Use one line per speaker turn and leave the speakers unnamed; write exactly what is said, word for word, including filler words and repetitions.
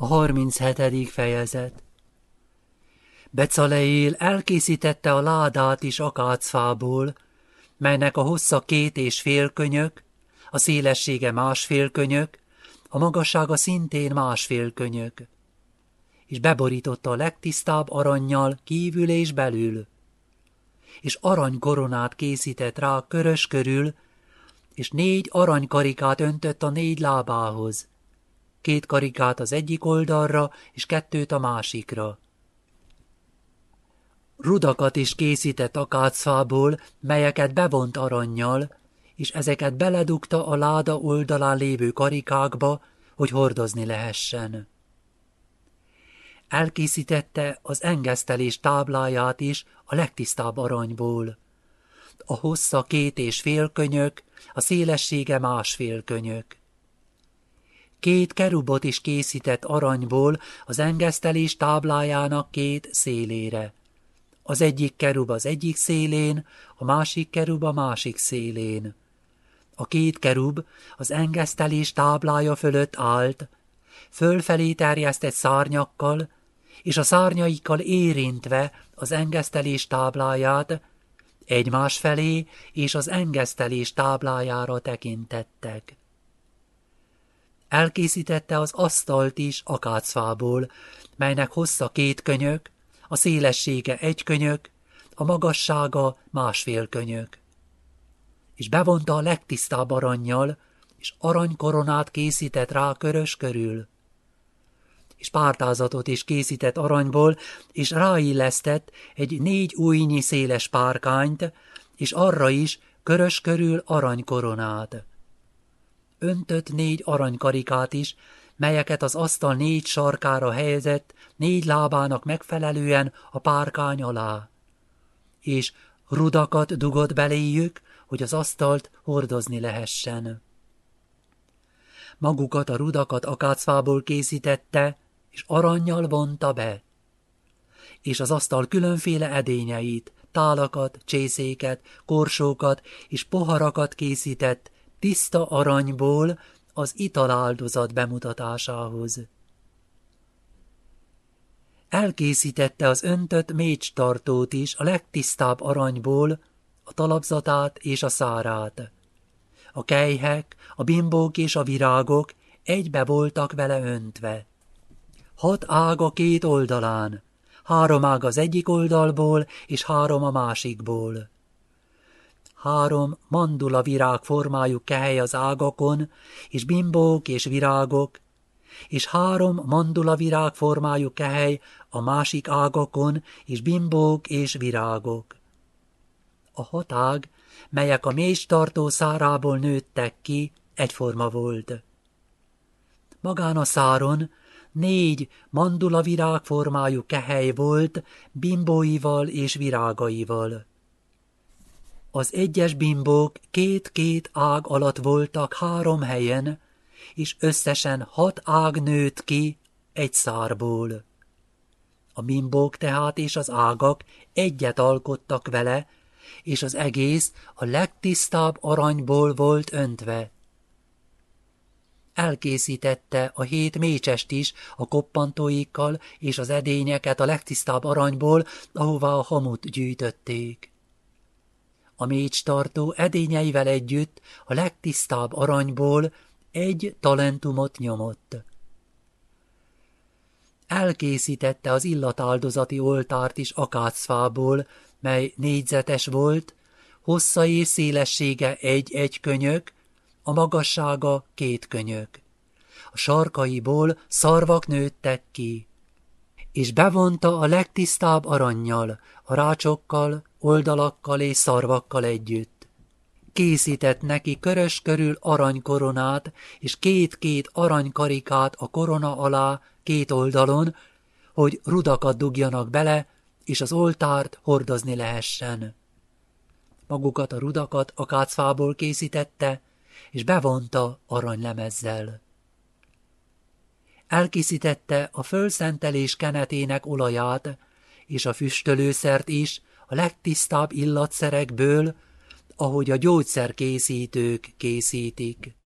A harminchetedik fejezet. Becaleel elkészítette a ládát is akácfából, melynek a hossza két és fél könyök, a szélessége másfél könyök, a magassága szintén másfél könyök, és beborította a legtisztább arannyal kívül és belül, és aranykoronát készített rá körös körül, és négy aranykarikát öntött a négy lábához, két karikát az egyik oldalra, és kettőt a másikra. Rudakat is készített akácfából, melyeket bevont arannyal, és ezeket beledugta a láda oldalán lévő karikákba, hogy hordozni lehessen. Elkészítette az engesztelés tábláját is a legtisztább aranyból. A hossza két és fél könyök, a szélessége másfél könyök. Két kerubot is készített aranyból az engesztelés táblájának két szélére. Az egyik kerub az egyik szélén, a másik kerub a másik szélén. A két kerub az engesztelés táblája fölött állt, fölfelé terjesztett szárnyakkal, és a szárnyaikkal érintve az engesztelés tábláját, egymás felé és az engesztelés táblájára tekintettek. Elkészítette az asztalt is akácfából, melynek hossza két könyök, a szélessége egy könyök, a magassága másfél könyök. És bevonta a legtisztább arannyal, és aranykoronát készített rá körös körül. És pártázatot is készített aranyból, és ráillesztett egy négy ujjnyi széles párkányt, és arra is körös körül aranykoronát. Öntött négy aranykarikát is, melyeket az asztal négy sarkára helyezett, négy lábának megfelelően a párkány alá. És rudakat dugott beléjük, hogy az asztalt hordozni lehessen. Magukat a rudakat akácfából készítette, és arannyal vonta be. És az asztal különféle edényeit, tálakat, csészéket, korsókat és poharakat készített tiszta aranyból az italáldozat bemutatásához. Elkészítette az öntött mécstartót is a legtisztább aranyból, a talapzatát és a szárát. A kelyhek, a bimbók és a virágok egybe voltak vele öntve. Hat ág a két oldalán, három ág az egyik oldalból, és három a másikból. Három mandula virág formájú kehely az ágakon, és bimbók és virágok, és három mandula virág formájú kehely a másik ágakon, és bimbók és virágok. A hat ág, melyek a mécstartó szárából nőttek ki, egyforma volt. Magán a száron négy mandula virág formájú kehely volt, bimbóival és virágaival. Az egyes bimbók két-két ág alatt voltak három helyen, és összesen hat ág nőtt ki egy szárból. A bimbók tehát és az ágak egyet alkottak vele, és az egész a legtisztább aranyból volt öntve. Elkészítette a hét mécsest is a koppantóikkal és az edényeket a legtisztább aranyból, ahová a hamut gyűjtötték. A mécstartó edényeivel együtt a legtisztább aranyból egy talentumot nyomott. Elkészítette az illatáldozati oltárt is akácfából, mely négyzetes volt, hossza és szélessége egy-egy könyök, a magassága két könyök. A sarkaiból szarvak nőttek ki, és bevonta a legtisztább arannyal, a rácsokkal, oldalakkal és szarvakkal együtt. Készített neki körös körül aranykoronát, és két-két aranykarikát a korona alá két oldalon, hogy rudakat dugjanak bele, és az oltárt hordozni lehessen. Magukat a rudakat akácfából készítette, és bevonta aranylemezzel. Elkészítette a fölszentelés kenetének olaját, és a füstölőszert is a legtisztább illatszerekből, ahogy a gyógyszerkészítők készítik.